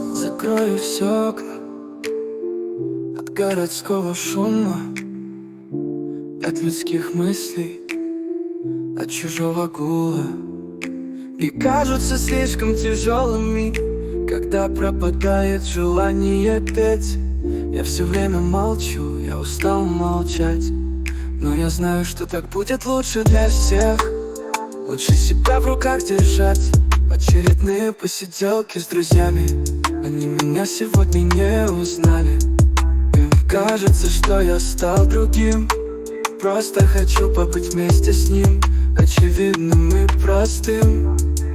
Закрою все окна от городского шума, от людских мыслей, от чужого гула. И кажутся слишком тяжелыми, когда пропадает желание петь. Я все время молчу, я устал молчать, но я знаю, что так будет лучше для всех. Лучше себя в руках держать. Очередные посиделки с друзьями, они меня сегодня не узнали. Им кажется, что я стал другим. Просто хочу побыть вместе с ним, очевидным и простым.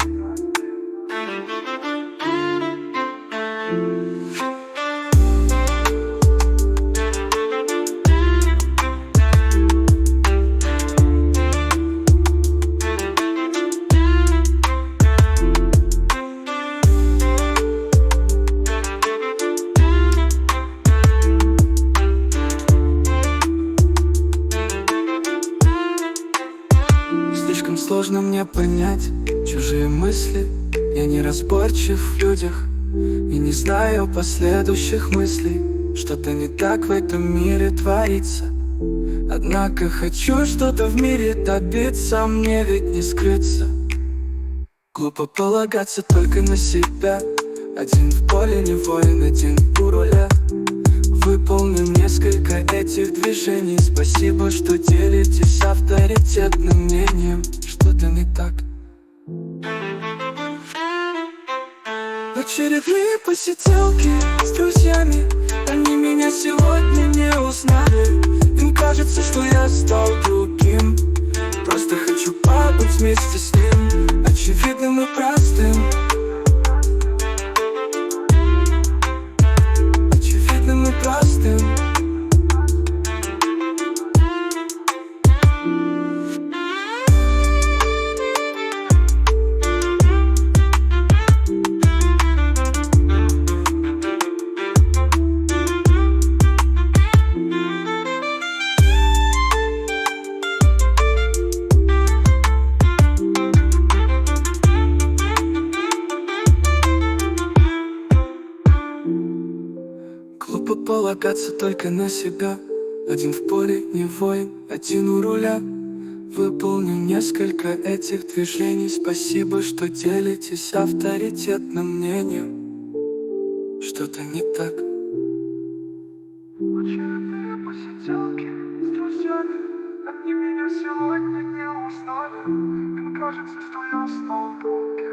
Слишком сложно мне понять чужие мысли. Я не разборчив в людях и не знаю последующих мыслей. Что-то не так в этом мире творится. Однако хочу что-то в мире добиться, мне ведь не скрыться. Глупо полагаться только на себя. Один в поле не воин, один у руля. Выполним несколько этих движений. Спасибо, что делитесь авторитетным мнением. Что-то не так. Очередные посиделки с друзьями, они меня сегодня не узнали. Им кажется, что я стал другим. Просто хочу побыть вместе с ним, очевидным и простым. Очевидным и простым. Глупо полагаться только на себя. Один в поле не воин, один у руля. Выполню несколько этих движений. Спасибо, что делитесь авторитетным мнением. Что-то не так. Очередные посиделки с друзьями, они меня сегодня не узнали. Им кажется, что я стал другим.